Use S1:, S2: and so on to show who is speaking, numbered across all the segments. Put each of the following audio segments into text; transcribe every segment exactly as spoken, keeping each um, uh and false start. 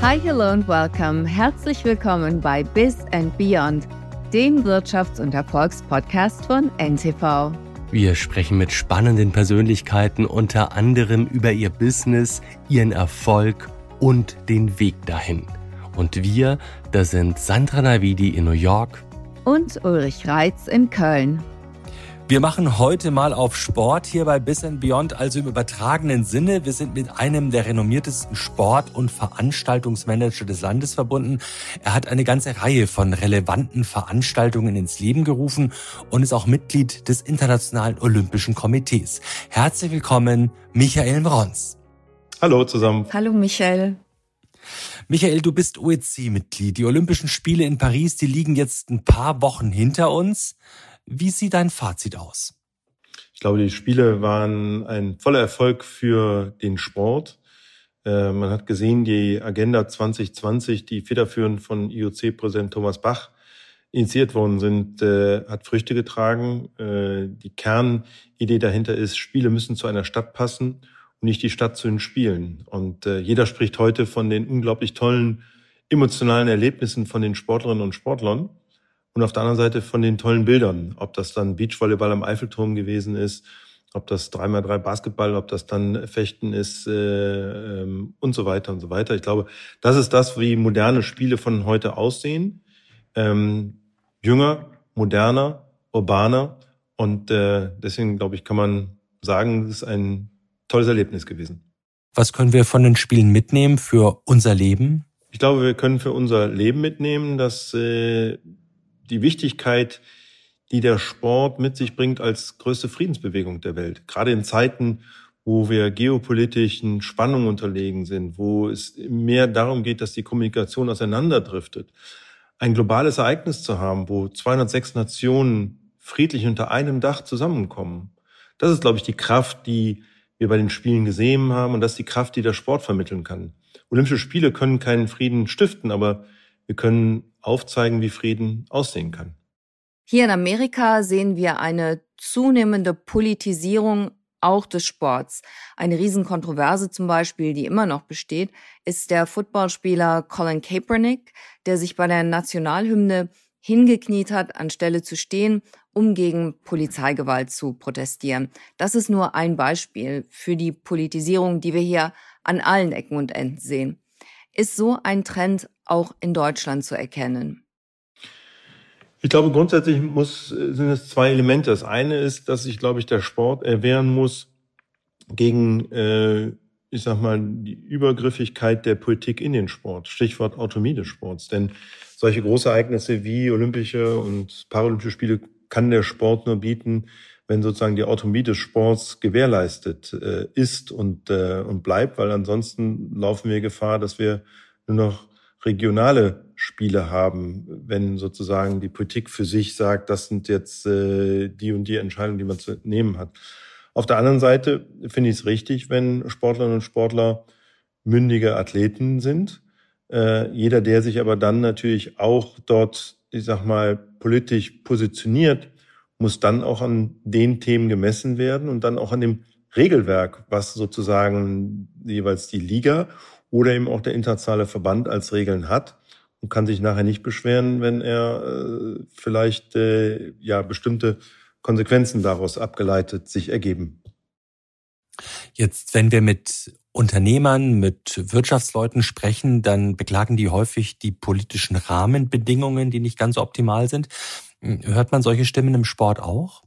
S1: Hi, hello and welcome. Herzlich willkommen bei Biz and Beyond, dem Wirtschafts- und Erfolgspodcast von N T V.
S2: Wir sprechen mit spannenden Persönlichkeiten unter anderem über ihr Business, ihren Erfolg und den Weg dahin. Und wir, das sind Sandra Navidi in New York
S1: und Ulrich Reitz in Köln.
S3: Wir machen heute mal auf Sport hier bei Biz and Beyond, also im übertragenen Sinne. Wir sind mit einem der renommiertesten Sport- und Veranstaltungsmanager des Landes verbunden. Er hat eine ganze Reihe von relevanten Veranstaltungen ins Leben gerufen und ist auch Mitglied des Internationalen Olympischen Komitees. Herzlich willkommen, Michael Mrons.
S4: Hallo zusammen.
S1: Hallo Michael.
S3: Michael, du bist O E C-Mitglied. Die Olympischen Spiele in Paris, die liegen jetzt ein paar Wochen hinter uns. Wie sieht dein Fazit aus?
S4: Ich glaube, die Spiele waren ein voller Erfolg für den Sport. Äh, man hat gesehen, die Agenda zwanzig zwanzig, die federführend von I O C-Präsident Thomas Bach initiiert worden sind, äh, hat Früchte getragen. Äh, die Kernidee dahinter ist, Spiele müssen zu einer Stadt passen und nicht die Stadt zu den Spielen. Und äh, jeder spricht heute von den unglaublich tollen emotionalen Erlebnissen von den Sportlerinnen und Sportlern. Und auf der anderen Seite von den tollen Bildern, ob das dann Beachvolleyball am Eiffelturm gewesen ist, ob das drei mal drei Basketball, ob das dann Fechten ist äh, ähm, und so weiter und so weiter. Ich glaube, das ist das, wie moderne Spiele von heute aussehen. Ähm, jünger, moderner, urbaner. Und äh, deswegen, glaube ich, kann man sagen, es ist ein tolles Erlebnis gewesen.
S3: Was können wir von den Spielen mitnehmen für unser Leben?
S4: Ich glaube, wir können für unser Leben mitnehmen, dass äh, die Wichtigkeit, die der Sport mit sich bringt als größte Friedensbewegung der Welt. Gerade in Zeiten, wo wir geopolitischen Spannungen unterlegen sind, wo es mehr darum geht, dass die Kommunikation auseinanderdriftet. Ein globales Ereignis zu haben, wo zweihundertsechs Nationen friedlich unter einem Dach zusammenkommen. Das ist, glaube ich, die Kraft, die wir bei den Spielen gesehen haben. Und das ist die Kraft, die der Sport vermitteln kann. Olympische Spiele können keinen Frieden stiften, aber wir können aufzeigen, wie Frieden aussehen kann.
S1: Hier in Amerika sehen wir eine zunehmende Politisierung auch des Sports. Eine Riesenkontroverse zum Beispiel, die immer noch besteht, ist der Footballspieler Colin Kaepernick, der sich bei der Nationalhymne hingekniet hat, anstelle zu stehen, um gegen Polizeigewalt zu protestieren. Das ist nur ein Beispiel für die Politisierung, die wir hier an allen Ecken und Enden sehen. Ist so ein Trend auch in Deutschland zu erkennen?
S4: Ich glaube, grundsätzlich muss, sind es zwei Elemente. Das eine ist, dass sich, glaube ich, der Sport erwehren muss gegen, äh, ich sag mal, die Übergriffigkeit der Politik in den Sport. Stichwort Autonomie des Sports. Denn solche Großereignisse wie Olympische und Paralympische Spiele kann der Sport nur bieten, wenn sozusagen die Autonomie des Sports gewährleistet äh, ist und, äh, und bleibt, weil ansonsten laufen wir Gefahr, dass wir nur noch regionale Spiele haben, wenn sozusagen die Politik für sich sagt, das sind jetzt äh, die und die Entscheidungen, die man zu nehmen hat. Auf der anderen Seite finde ich es richtig, wenn Sportlerinnen und Sportler mündige Athleten sind. Äh, jeder, der sich aber dann natürlich auch dort, ich sag mal, politisch positioniert, muss dann auch an den Themen gemessen werden und dann auch an dem Regelwerk, was sozusagen jeweils die Liga oder eben auch der internationale Verband als Regeln hat und kann sich nachher nicht beschweren, wenn er äh, vielleicht äh, ja bestimmte Konsequenzen daraus abgeleitet sich ergeben.
S3: Jetzt, wenn wir mit Unternehmern, mit Wirtschaftsleuten sprechen, dann beklagen die häufig die politischen Rahmenbedingungen, die nicht ganz optimal sind. Hört man solche Stimmen im Sport auch?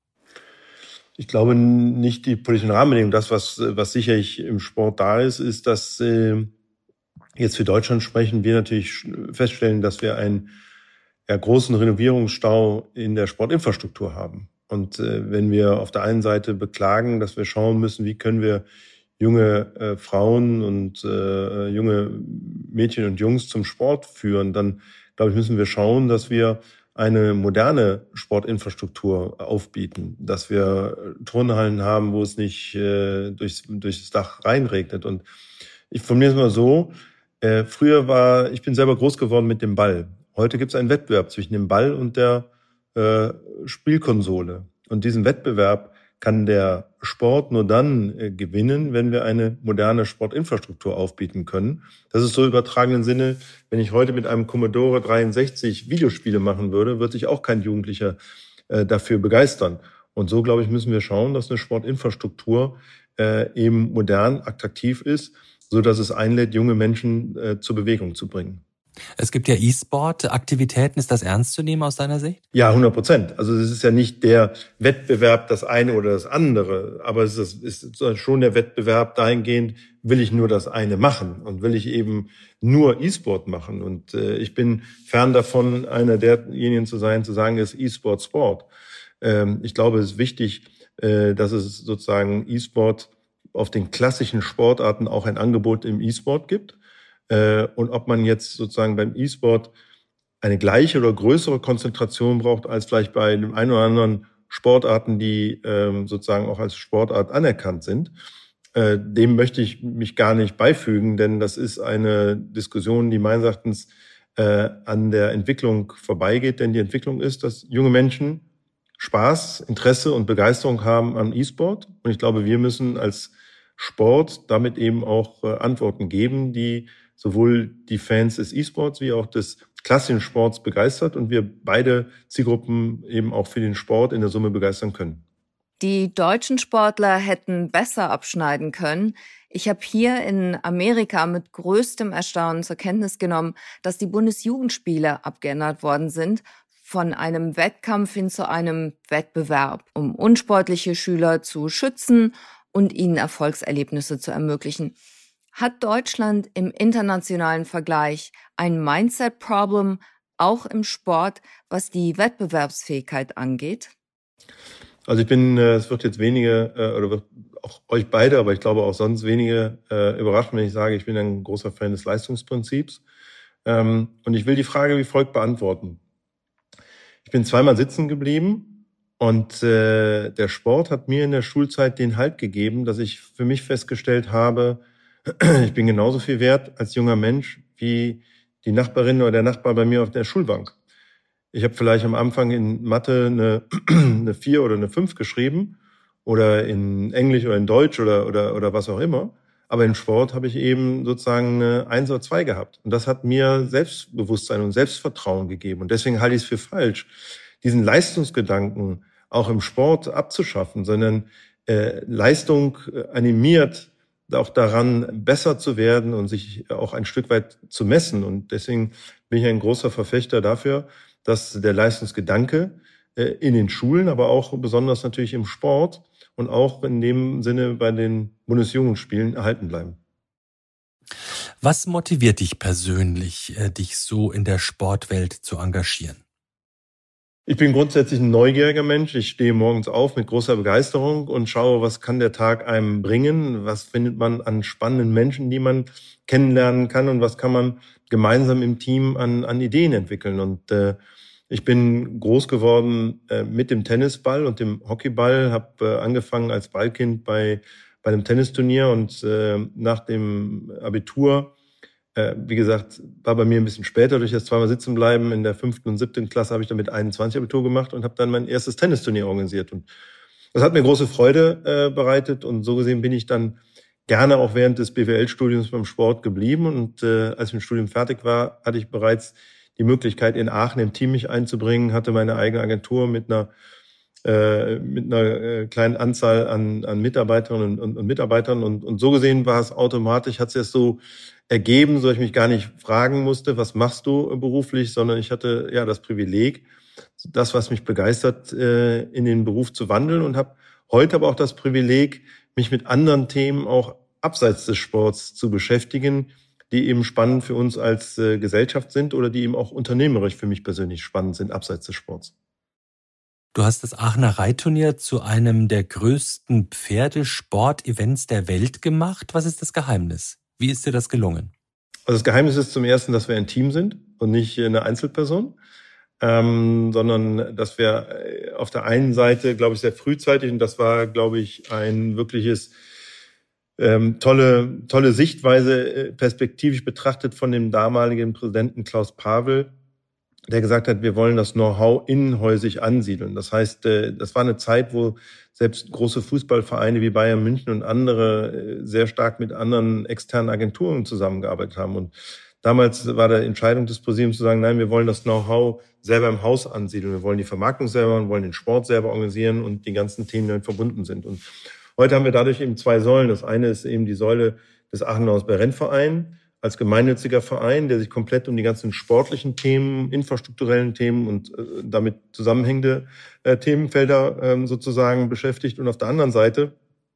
S4: Ich glaube nicht die politischen Rahmenbedingungen. Das, was, was sicherlich im Sport da ist, ist, dass äh, jetzt für Deutschland sprechen, wir natürlich feststellen, dass wir einen ja, großen Renovierungsstau in der Sportinfrastruktur haben. Und äh, wenn wir auf der einen Seite beklagen, dass wir schauen müssen, wie können wir junge äh, Frauen und äh, junge Mädchen und Jungs zum Sport führen, dann, glaube ich, müssen wir schauen, dass wir eine moderne Sportinfrastruktur aufbieten, dass wir Turnhallen haben, wo es nicht äh, durchs, durchs Dach reinregnet. Und ich formuliere es mal so, äh, früher war, ich bin selber groß geworden mit dem Ball. Heute gibt es einen Wettbewerb zwischen dem Ball und der äh, Spielkonsole. Und diesen Wettbewerb kann der Sport nur dann äh, gewinnen, wenn wir eine moderne Sportinfrastruktur aufbieten können. Das ist so im übertragenen Sinne, wenn ich heute mit einem Commodore dreiundsechzig Videospiele machen würde, wird sich auch kein Jugendlicher äh, dafür begeistern. Und so, glaube ich, müssen wir schauen, dass eine Sportinfrastruktur äh, eben modern, attraktiv ist, so dass es einlädt, junge Menschen äh, zur Bewegung zu bringen.
S3: Es gibt ja E-Sport-Aktivitäten. Ist das ernst zu nehmen aus deiner Sicht?
S4: Ja, hundert Prozent. Also es ist ja nicht der Wettbewerb, das eine oder das andere, aber es ist, ist schon der Wettbewerb dahingehend, will ich nur das eine machen und will ich eben nur E-Sport machen. Und äh, ich bin fern davon, einer derjenigen zu sein, zu sagen, es ist E-Sport Sport. Ähm, ich glaube, es ist wichtig, äh, dass es sozusagen E-Sport auf den klassischen Sportarten auch ein Angebot im E-Sport gibt. Und ob man jetzt sozusagen beim E-Sport eine gleiche oder größere Konzentration braucht als vielleicht bei dem einen oder anderen Sportarten, die sozusagen auch als Sportart anerkannt sind, dem möchte ich mich gar nicht beifügen, denn das ist eine Diskussion, die meines Erachtens an der Entwicklung vorbeigeht. Denn die Entwicklung ist, dass junge Menschen Spaß, Interesse und Begeisterung haben am E-Sport. Und ich glaube, wir müssen als Sport damit eben auch Antworten geben, die sowohl die Fans des E-Sports wie auch des klassischen Sports begeistert und wir beide Zielgruppen eben auch für den Sport in der Summe begeistern können.
S1: Die deutschen Sportler hätten besser abschneiden können. Ich habe hier in Amerika mit größtem Erstaunen zur Kenntnis genommen, dass die Bundesjugendspiele abgeändert worden sind, von einem Wettkampf hin zu einem Wettbewerb, um unsportliche Schüler zu schützen und ihnen Erfolgserlebnisse zu ermöglichen. Hat Deutschland im internationalen Vergleich ein Mindset-Problem, auch im Sport, was die Wettbewerbsfähigkeit angeht?
S4: Also ich bin, es wird jetzt wenige, oder wird auch euch beide, aber ich glaube auch sonst wenige überraschen, wenn ich sage, ich bin ein großer Fan des Leistungsprinzips. Und ich will die Frage wie folgt beantworten. Ich bin zweimal sitzen geblieben und der Sport hat mir in der Schulzeit den Halt gegeben, dass ich für mich festgestellt habe, ich bin genauso viel wert als junger Mensch wie die Nachbarin oder der Nachbar bei mir auf der Schulbank. Ich habe vielleicht am Anfang in Mathe eine, eine vier oder eine fünf geschrieben oder in Englisch oder in Deutsch oder, oder, oder was auch immer. Aber in Sport habe ich eben sozusagen eine eins oder zwei gehabt. Und das hat mir Selbstbewusstsein und Selbstvertrauen gegeben. Und deswegen halte ich es für falsch, diesen Leistungsgedanken auch im Sport abzuschaffen, sondern äh, Leistung animiert auch daran, besser zu werden und sich auch ein Stück weit zu messen. Und deswegen bin ich ein großer Verfechter dafür, dass der Leistungsgedanke in den Schulen, aber auch besonders natürlich im Sport und auch in dem Sinne bei den Bundesjugendspielen erhalten bleiben.
S3: Was motiviert dich persönlich, dich so in der Sportwelt zu engagieren?
S4: Ich bin grundsätzlich ein neugieriger Mensch. Ich stehe morgens auf mit großer Begeisterung und schaue, was kann der Tag einem bringen, was findet man an spannenden Menschen, die man kennenlernen kann und was kann man gemeinsam im Team an, an Ideen entwickeln. Und äh, ich bin groß geworden äh, mit dem Tennisball und dem Hockeyball, habe äh, angefangen als Ballkind bei bei einem Tennisturnier und äh, nach dem Abitur, äh, wie gesagt, war bei mir ein bisschen später durch das zweimal sitzen bleiben. In der fünften und siebten Klasse habe ich dann mit einundzwanzig Abitur gemacht und habe dann mein erstes Tennisturnier organisiert. Und das hat mir große Freude äh, bereitet und so gesehen bin ich dann gerne auch während des B W L-Studiums beim Sport geblieben. Und äh, als ich mit dem Studium fertig war, hatte ich bereits die Möglichkeit, in Aachen im Team mich einzubringen, hatte meine eigene Agentur mit einer äh, mit einer äh, kleinen Anzahl an, an Mitarbeiterinnen und, und, und Mitarbeitern. Und, und so gesehen war es automatisch, hat es jetzt so ergeben, so ich mich gar nicht fragen musste, was machst du beruflich, sondern ich hatte ja das Privileg, das, was mich begeistert, äh, in den Beruf zu wandeln und habe heute aber auch das Privileg, mich mit anderen Themen auch abseits des Sports zu beschäftigen, die eben spannend für uns als äh, Gesellschaft sind oder die eben auch unternehmerisch für mich persönlich spannend sind, abseits des Sports.
S3: Du hast das Aachener Reitturnier zu einem der größten Pferdesportevents der Welt gemacht. Was ist das Geheimnis? Wie ist dir das gelungen?
S4: Also das Geheimnis ist zum Ersten, dass wir ein Team sind und nicht eine Einzelperson, ähm, sondern dass wir auf der einen Seite, glaube ich, sehr frühzeitig, und das war, glaube ich, ein wirkliches ähm, tolle tolle Sichtweise, perspektivisch betrachtet von dem damaligen Präsidenten Klaus Pavel, der gesagt hat, wir wollen das Know-how innenhäusig ansiedeln. Das heißt, das war eine Zeit, wo selbst große Fußballvereine wie Bayern München und andere sehr stark mit anderen externen Agenturen zusammengearbeitet haben. Und damals war der Entscheidung des Präsidiums zu sagen, nein, wir wollen das Know-how selber im Haus ansiedeln. Wir wollen die Vermarktung selber, wir wollen den Sport selber organisieren und die ganzen Themen, die damit verbunden sind. Und heute haben wir dadurch eben zwei Säulen. Das eine ist eben die Säule des Aachener Hausberg-Rennverein als gemeinnütziger Verein, der sich komplett um die ganzen sportlichen Themen, infrastrukturellen Themen und äh, damit zusammenhängende äh, Themenfelder äh, sozusagen beschäftigt. Und auf der anderen Seite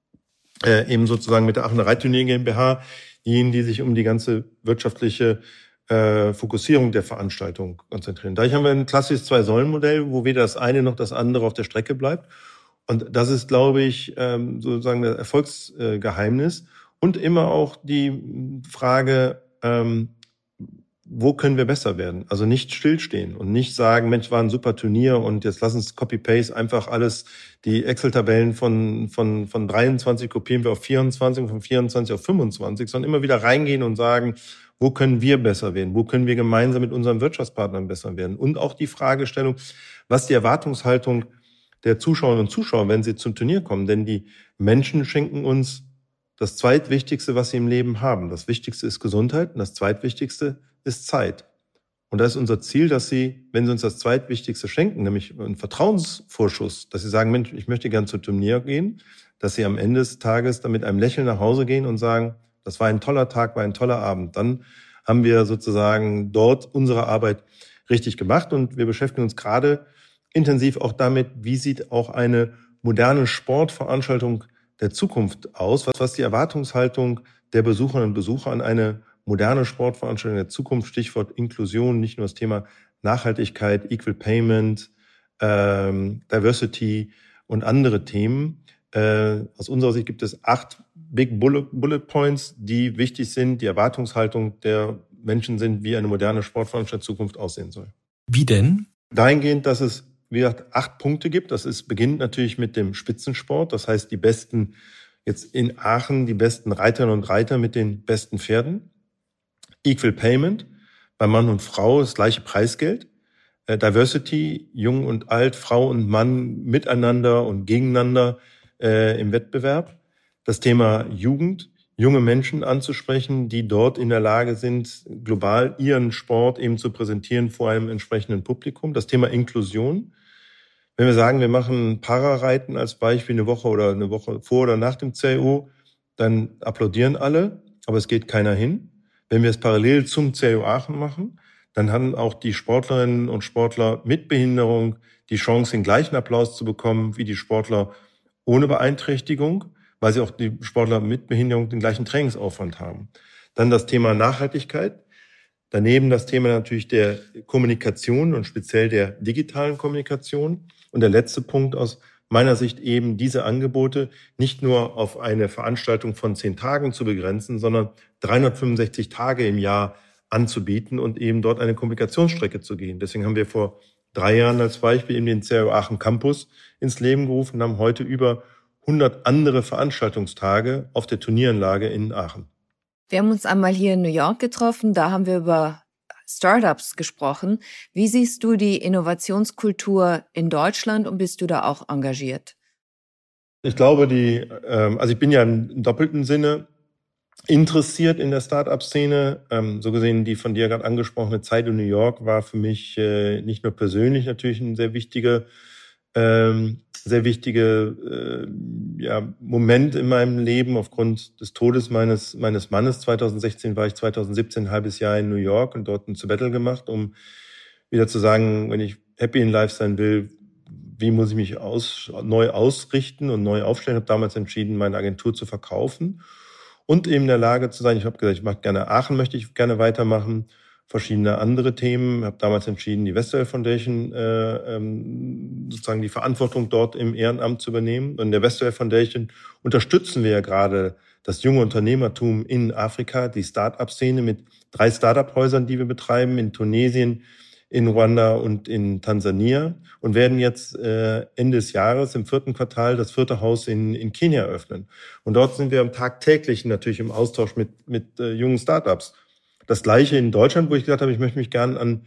S4: äh, eben sozusagen mit der Aachener Reitturnier GmbH, diejenigen, die sich um die ganze wirtschaftliche äh, Fokussierung der Veranstaltung konzentrieren. Dadurch haben wir ein klassisches Zwei-Säulen-Modell, wo weder das eine noch das andere auf der Strecke bleibt. Und das ist, glaube ich, ähm, sozusagen das Erfolgsgeheimnis. Und immer auch die Frage, ähm, wo können wir besser werden? Also nicht stillstehen und nicht sagen, Mensch, war ein super Turnier und jetzt lass uns Copy-Paste einfach alles, die Excel-Tabellen von von von dreiundzwanzig kopieren wir auf vierundzwanzig und von vierundzwanzig auf fünfundzwanzig, sondern immer wieder reingehen und sagen, wo können wir besser werden? Wo können wir gemeinsam mit unseren Wirtschaftspartnern besser werden? Und auch die Fragestellung, was die Erwartungshaltung der Zuschauerinnen und Zuschauer, wenn sie zum Turnier kommen. Denn die Menschen schenken uns das Zweitwichtigste, was sie im Leben haben. Das Wichtigste ist Gesundheit und das Zweitwichtigste ist Zeit. Und da ist unser Ziel, dass sie, wenn sie uns das Zweitwichtigste schenken, nämlich einen Vertrauensvorschuss, dass sie sagen, Mensch, ich möchte gern zum Turnier gehen, dass sie am Ende des Tages dann mit einem Lächeln nach Hause gehen und sagen, das war ein toller Tag, war ein toller Abend. Dann haben wir sozusagen dort unsere Arbeit richtig gemacht und wir beschäftigen uns gerade intensiv auch damit, wie sieht auch eine moderne Sportveranstaltung der Zukunft aus, was, was die Erwartungshaltung der Besucherinnen und Besucher an eine moderne Sportveranstaltung der Zukunft, Stichwort Inklusion, nicht nur das Thema Nachhaltigkeit, Equal Payment, ähm, Diversity und andere Themen. Äh, aus unserer Sicht gibt es acht Big Bullet, Bullet Points, die wichtig sind, die Erwartungshaltung der Menschen sind, wie eine moderne Sportveranstaltung der Zukunft aussehen soll.
S3: Wie denn?
S4: Dahingehend, dass es wie gesagt, acht Punkte gibt. Das ist, beginnt natürlich mit dem Spitzensport. Das heißt, die besten, jetzt in Aachen, die besten Reiterinnen und Reiter mit den besten Pferden. Equal Payment, bei Mann und Frau das gleiche Preisgeld. Äh, Diversity, jung und alt, Frau und Mann miteinander und gegeneinander äh, im Wettbewerb. Das Thema Jugend, junge Menschen anzusprechen, die dort in der Lage sind, global ihren Sport eben zu präsentieren vor einem entsprechenden Publikum. Das Thema Inklusion. Wenn wir sagen, wir machen Parareiten als Beispiel eine Woche oder eine Woche vor oder nach dem C I O, dann applaudieren alle, aber es geht keiner hin. Wenn wir es parallel zum C I O Aachen machen, dann haben auch die Sportlerinnen und Sportler mit Behinderung die Chance, den gleichen Applaus zu bekommen wie die Sportler ohne Beeinträchtigung, weil sie auch die Sportler mit Behinderung den gleichen Trainingsaufwand haben. Dann das Thema Nachhaltigkeit. Daneben das Thema natürlich der Kommunikation und speziell der digitalen Kommunikation. Und der letzte Punkt aus meiner Sicht eben diese Angebote nicht nur auf eine Veranstaltung von zehn Tagen zu begrenzen, sondern dreihundertfünfundsechzig Tage im Jahr anzubieten und eben dort eine Kommunikationsstrecke zu gehen. Deswegen haben wir vor drei Jahren als Beispiel eben den C I O Aachen Campus ins Leben gerufen und haben heute über hundert andere Veranstaltungstage auf der Turnieranlage in Aachen.
S1: Wir haben uns einmal hier in New York getroffen, da haben wir über Startups gesprochen. Wie siehst du die Innovationskultur in Deutschland und bist du da auch engagiert?
S4: Ich glaube, die, also ich bin ja im doppelten Sinne interessiert in der Startup-Szene. So gesehen, die von dir gerade angesprochene Zeit in New York war für mich nicht nur persönlich natürlich ein sehr wichtiger Ähm, sehr wichtige äh, ja, Moment in meinem Leben aufgrund des Todes meines meines Mannes. zweitausendsechzehn war ich zweitausendsiebzehn ein halbes Jahr in New York und dort ein Sabbatical gemacht, um wieder zu sagen, wenn ich happy in life sein will, wie muss ich mich aus, neu ausrichten und neu aufstellen. Ich habe damals entschieden, meine Agentur zu verkaufen und eben in der Lage zu sein. Ich habe gesagt, ich mache gerne Aachen, möchte ich gerne weitermachen. Verschiedene andere Themen. Ich habe damals entschieden, die Westwell Foundation äh, ähm, sozusagen die Verantwortung dort im Ehrenamt zu übernehmen. Und in der Westwell Foundation unterstützen wir ja gerade das junge Unternehmertum in Afrika, die Start-up-Szene mit drei Start-up-Häusern, die wir betreiben, in Tunesien, in Ruanda und in Tansania und werden jetzt äh, Ende des Jahres im vierten Quartal das vierte Haus in, in Kenia eröffnen. Und dort sind wir tagtäglich natürlich im Austausch mit, mit äh, jungen Start-ups. Das Gleiche in Deutschland, wo ich gesagt habe, ich möchte mich gerne an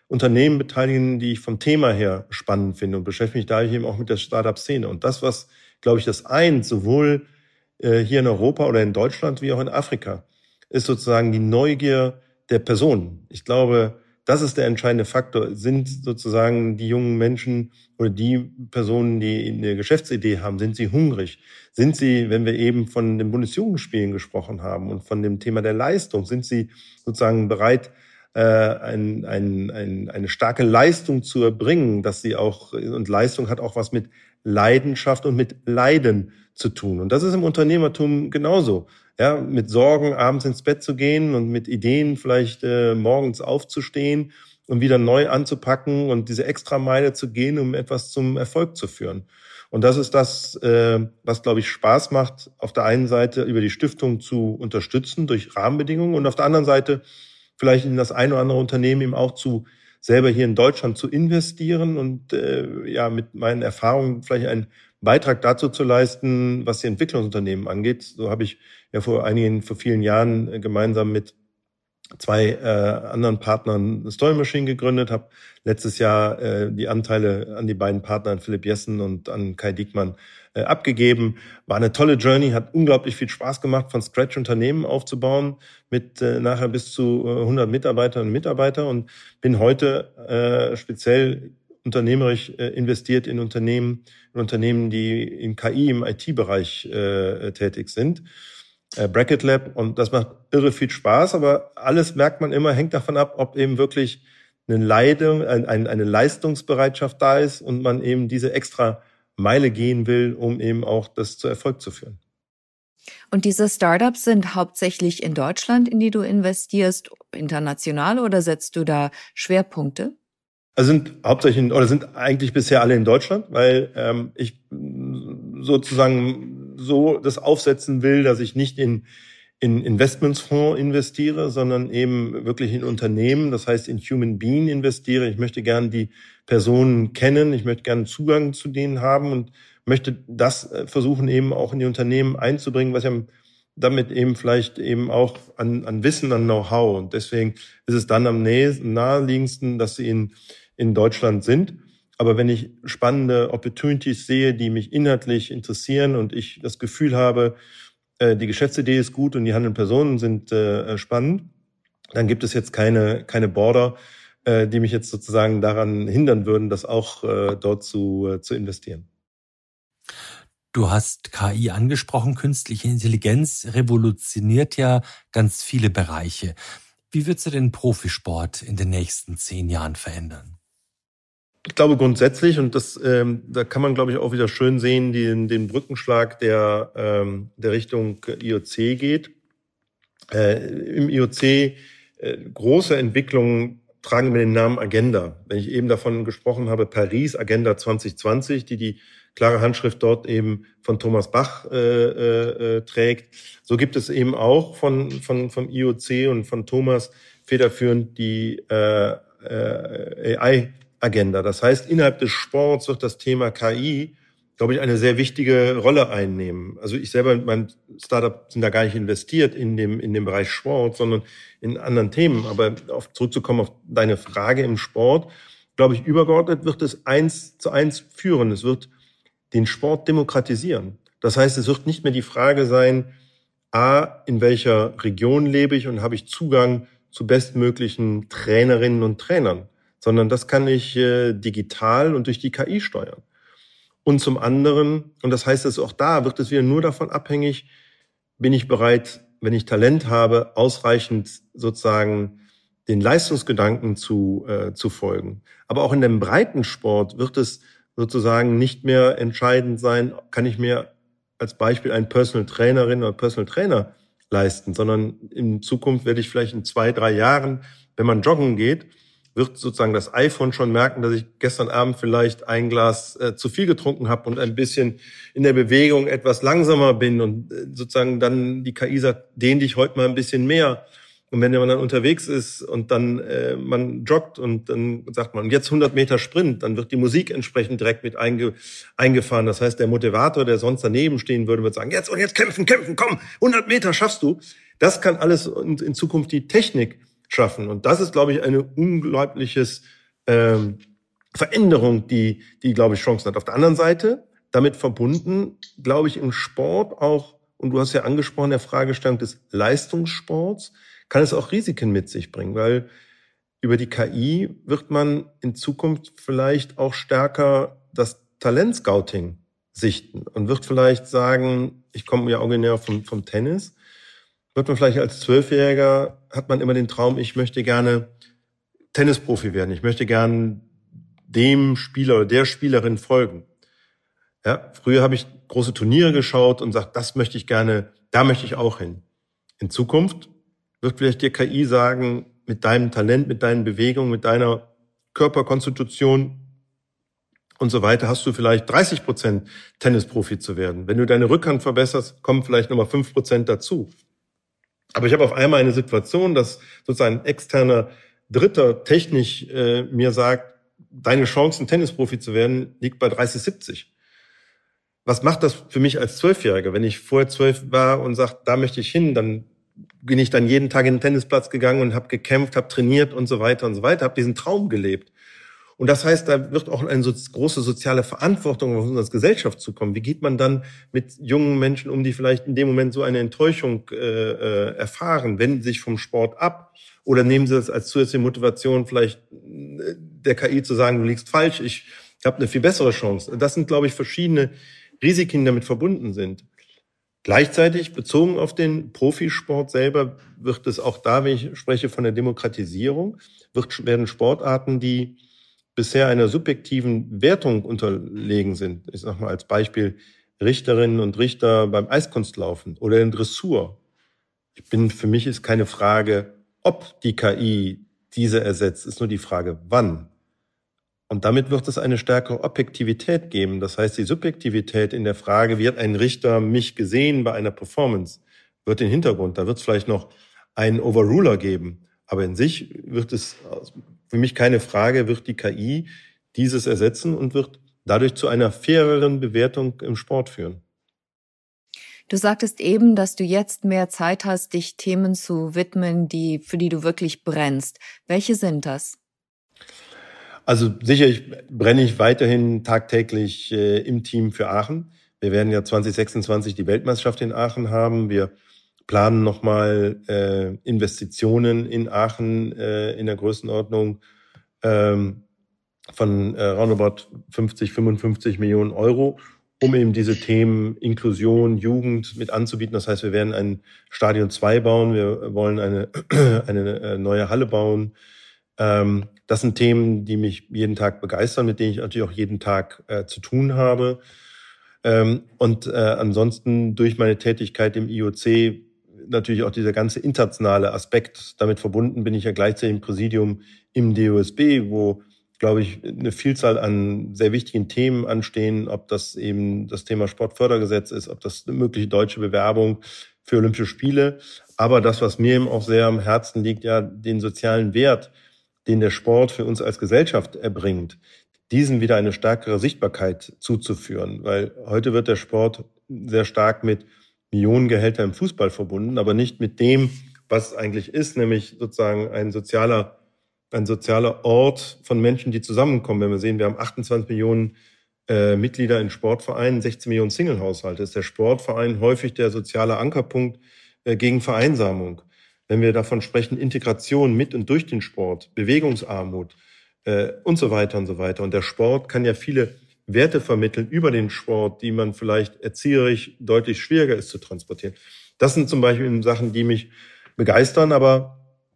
S4: Unternehmen beteiligen, die ich vom Thema her spannend finde und beschäftige mich da eben auch mit der Startup-Szene. Und das, was, glaube ich, das eint, sowohl äh, hier in Europa oder in Deutschland wie auch in Afrika, ist sozusagen die Neugier der Personen. Ich glaube, das ist der entscheidende Faktor. Sind sozusagen die jungen Menschen oder die Personen, die eine Geschäftsidee haben, sind sie hungrig? Sind sie, wenn wir eben von den Bundesjugendspielen gesprochen haben und von dem Thema der Leistung, sind sie sozusagen bereit, äh, ein, ein, ein, eine starke Leistung zu erbringen, dass sie auch, und Leistung hat auch was mit Leidenschaft und mit Leiden zu tun. Und das ist im Unternehmertum genauso. Ja, mit Sorgen abends ins Bett zu gehen und mit Ideen vielleicht äh, morgens aufzustehen und wieder neu anzupacken und diese Extrameile zu gehen, um etwas zum Erfolg zu führen. Und das ist das, äh, was, glaube ich, Spaß macht, auf der einen Seite über die Stiftung zu unterstützen durch Rahmenbedingungen und auf der anderen Seite vielleicht in das ein oder andere Unternehmen eben auch zu selber hier in Deutschland zu investieren und äh, ja mit meinen Erfahrungen vielleicht einen Beitrag dazu zu leisten, was die Entwicklungsunternehmen angeht. So habe ich ja vor einigen, vor vielen Jahren äh, gemeinsam mit zwei äh, anderen Partnern Story Machine gegründet, habe letztes Jahr äh, die Anteile an die beiden Partner, an Philipp Jessen und an Kai Diekmann, äh, abgegeben. War eine tolle Journey, hat unglaublich viel Spaß gemacht, von Scratch Unternehmen aufzubauen, mit äh, nachher bis zu äh, hundert Mitarbeiterinnen und Mitarbeiter und bin heute äh, speziell unternehmerisch äh, investiert in Unternehmen, in Unternehmen, die in K I im I T-Bereich äh, tätig sind. Bracket Lab, und das macht irre viel Spaß, aber alles merkt man immer, hängt davon ab, ob eben wirklich eine Leidung, ein, eine Leistungsbereitschaft da ist und man eben diese extra Meile gehen will, um eben auch das zu Erfolg zu führen.
S1: Und diese Startups sind hauptsächlich in Deutschland, in die du investierst, international, oder setzt du da Schwerpunkte?
S4: Also sind hauptsächlich oder sind eigentlich bisher alle in Deutschland, weil ähm, ich sozusagen so das aufsetzen will, dass ich nicht in in Investmentsfonds investiere, sondern eben wirklich in Unternehmen, das heißt in Human Being investiere. Ich möchte gerne die Personen kennen, ich möchte gerne Zugang zu denen haben und möchte das versuchen eben auch in die Unternehmen einzubringen, was ja damit eben vielleicht eben auch an, an Wissen, an Know-how. Und deswegen ist es dann am naheliegendsten, dass sie in in Deutschland sind. Aber wenn ich spannende Opportunities sehe, die mich inhaltlich interessieren und ich das Gefühl habe, die Geschäftsidee ist gut und die handelnden Personen sind spannend, dann gibt es jetzt keine keine Border, die mich jetzt sozusagen daran hindern würden, das auch dort zu zu investieren.
S3: Du hast K I angesprochen. Künstliche Intelligenz revolutioniert ja ganz viele Bereiche. Wie wird sie den Profisport in den nächsten zehn Jahren verändern?
S4: Ich glaube grundsätzlich, und das ähm, da kann man, glaube ich, auch wieder schön sehen, den, den Brückenschlag, der ähm, der Richtung I O C geht. Äh, Im I O C äh, große Entwicklungen tragen wir den Namen Agenda. Wenn ich eben davon gesprochen habe, Paris Agenda zwanzig zwanzig, die die klare Handschrift dort eben von Thomas Bach äh, äh, trägt. So gibt es eben auch von von vom I O C und von Thomas federführend die äh, äh, A I-Agenda. Das heißt, innerhalb des Sports wird das Thema K I, glaube ich, eine sehr wichtige Rolle einnehmen. Also ich selber mit meinem Startup sind da gar nicht investiert in dem in dem Bereich Sport, sondern in anderen Themen. Aber auf, zurückzukommen auf deine Frage im Sport, glaube ich, übergeordnet wird es eins zu eins führen. Es wird den Sport demokratisieren. Das heißt, es wird nicht mehr die Frage sein, a, in welcher Region lebe ich und habe ich Zugang zu bestmöglichen Trainerinnen und Trainern, sondern das kann ich äh, digital und durch die K I steuern. Und zum anderen, und das heißt, dass auch da wird es wieder nur davon abhängig, bin ich bereit, wenn ich Talent habe, ausreichend sozusagen den Leistungsgedanken zu, äh, zu folgen. Aber auch in dem Breitensport wird es sozusagen nicht mehr entscheidend sein, kann ich mir als Beispiel einen Personal Trainerin oder Personal Trainer leisten, sondern in Zukunft werde ich vielleicht in zwei, drei Jahren, wenn man joggen geht, wird sozusagen das iPhone schon merken, dass ich gestern Abend vielleicht ein Glas äh, zu viel getrunken habe und ein bisschen in der Bewegung etwas langsamer bin und äh, sozusagen dann die K I sagt, dehn dich heute mal ein bisschen mehr. Und wenn man dann unterwegs ist und dann äh, man joggt und dann sagt man, jetzt hundert Meter Sprint, dann wird die Musik entsprechend direkt mit einge, eingefahren. Das heißt, der Motivator, der sonst daneben stehen würde, wird sagen, jetzt und jetzt kämpfen, kämpfen, komm, hundert Meter schaffst du. Das kann alles in, in Zukunft die Technik schaffen. Und das ist, glaube ich, ein unglaubliches ähm, Veränderung, die, die, glaube ich, Chancen hat. Auf der anderen Seite, damit verbunden, glaube ich, im Sport auch, und du hast ja angesprochen, der Fragestellung des Leistungssports, kann es auch Risiken mit sich bringen, weil über die K I wird man in Zukunft vielleicht auch stärker das Talentscouting sichten und wird vielleicht sagen, ich komme ja originär vom, vom Tennis, wird man vielleicht als Zwölfjähriger, hat man immer den Traum, ich möchte gerne Tennisprofi werden, ich möchte gerne dem Spieler oder der Spielerin folgen. Ja, früher habe ich große Turniere geschaut und gesagt, das möchte ich gerne, da möchte ich auch hin. In Zukunft wird vielleicht dir K I sagen, mit deinem Talent, mit deinen Bewegungen, mit deiner Körperkonstitution und so weiter hast du vielleicht dreißig Prozent Tennisprofi zu werden. Wenn du deine Rückhand verbesserst, kommen vielleicht nochmal fünf Prozent dazu. Aber ich habe auf einmal eine Situation, dass sozusagen ein externer Dritter technisch äh, mir sagt, deine Chancen, Tennisprofi zu werden, liegt bei dreißig siebzig. Was macht das für mich als Zwölfjähriger? Wenn ich vorher zwölf war und sage, da möchte ich hin, dann bin ich dann jeden Tag in den Tennisplatz gegangen und habe gekämpft, habe trainiert und so weiter und so weiter, habe diesen Traum gelebt. Und das heißt, da wird auch eine so große soziale Verantwortung auf uns als Gesellschaft zukommen. Wie geht man dann mit jungen Menschen um, die vielleicht in dem Moment so eine Enttäuschung äh, äh, erfahren, wenden sich vom Sport ab oder nehmen sie das als zusätzliche Motivation, vielleicht der K I zu sagen, du liegst falsch, ich habe eine viel bessere Chance. Das sind, glaube ich, verschiedene Risiken, die damit verbunden sind. Gleichzeitig, bezogen auf den Profisport selber, wird es auch da, wenn ich spreche von der Demokratisierung, wird, werden Sportarten, die bisher einer subjektiven Wertung unterlegen sind. Ich sage mal als Beispiel Richterinnen und Richter beim Eiskunstlaufen oder in Dressur. Ich bin, für mich ist keine Frage, ob die K I diese ersetzt, ist nur die Frage, wann. Und damit wird es eine stärkere Objektivität geben. Das heißt, die Subjektivität in der Frage, wie hat ein Richter mich gesehen bei einer Performance, wird in den Hintergrund. Da wird es vielleicht noch einen Overruler geben. Aber in sich wird es für mich keine Frage, wird die K I dieses ersetzen und wird dadurch zu einer faireren Bewertung im Sport führen.
S1: Du sagtest eben, dass du jetzt mehr Zeit hast, dich Themen zu widmen, die, für die du wirklich brennst. Welche sind das?
S4: Also sicherlich brenne ich weiterhin tagtäglich äh, im Team für Aachen. Wir werden ja zwanzig sechsundzwanzig die Weltmeisterschaft in Aachen haben. Wir planen nochmal äh, Investitionen in Aachen äh, in der Größenordnung ähm, von äh, roundabout fünfzig, fünfundfünfzig Millionen Euro, um eben diese Themen Inklusion, Jugend mit anzubieten. Das heißt, wir werden ein Stadion zwei bauen, wir wollen eine, eine neue Halle bauen. Ähm, das sind Themen, die mich jeden Tag begeistern, mit denen ich natürlich auch jeden Tag äh, zu tun habe. Ähm, und äh, ansonsten durch meine Tätigkeit im I O C natürlich auch dieser ganze internationale Aspekt. Damit verbunden bin ich ja gleichzeitig im Präsidium im D O S B, wo, glaube ich, eine Vielzahl an sehr wichtigen Themen anstehen, ob das eben das Thema Sportfördergesetz ist, ob das eine mögliche deutsche Bewerbung für Olympische Spiele. Aber das, was mir eben auch sehr am Herzen liegt, ja, den sozialen Wert, den der Sport für uns als Gesellschaft erbringt, diesen wieder eine stärkere Sichtbarkeit zuzuführen. Weil heute wird der Sport sehr stark mit Millionengehältern im Fußball verbunden, aber nicht mit dem, was es eigentlich ist, nämlich sozusagen ein sozialer, ein sozialer Ort von Menschen, die zusammenkommen. Wenn wir sehen, wir haben achtundzwanzig Millionen äh, Mitglieder in Sportvereinen, sechzehn Millionen Single-Haushalte, ist der Sportverein häufig der soziale Ankerpunkt äh, gegen Vereinsamung. Wenn wir davon sprechen, Integration mit und durch den Sport, Bewegungsarmut äh, und so weiter und so weiter. Und der Sport kann ja viele Werte vermitteln über den Sport, die man vielleicht erzieherisch deutlich schwieriger ist zu transportieren. Das sind zum Beispiel Sachen, die mich begeistern, aber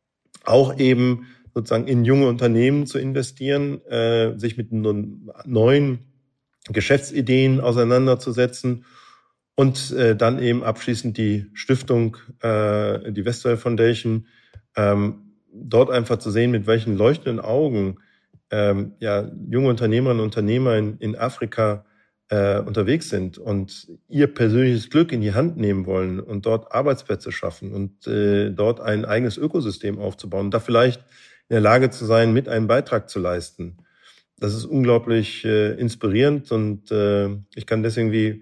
S4: auch eben sozusagen in junge Unternehmen zu investieren, äh, sich mit neuen Geschäftsideen auseinanderzusetzen und äh, dann eben abschließend die Stiftung, äh, die Westwell Foundation, ähm, dort einfach zu sehen, mit welchen leuchtenden Augen ähm, ja junge Unternehmerinnen und Unternehmer in, in Afrika äh, unterwegs sind und ihr persönliches Glück in die Hand nehmen wollen und dort Arbeitsplätze schaffen und äh, dort ein eigenes Ökosystem aufzubauen und da vielleicht in der Lage zu sein, mit einen Beitrag zu leisten. Das ist unglaublich äh, inspirierend und äh, ich kann deswegen, wie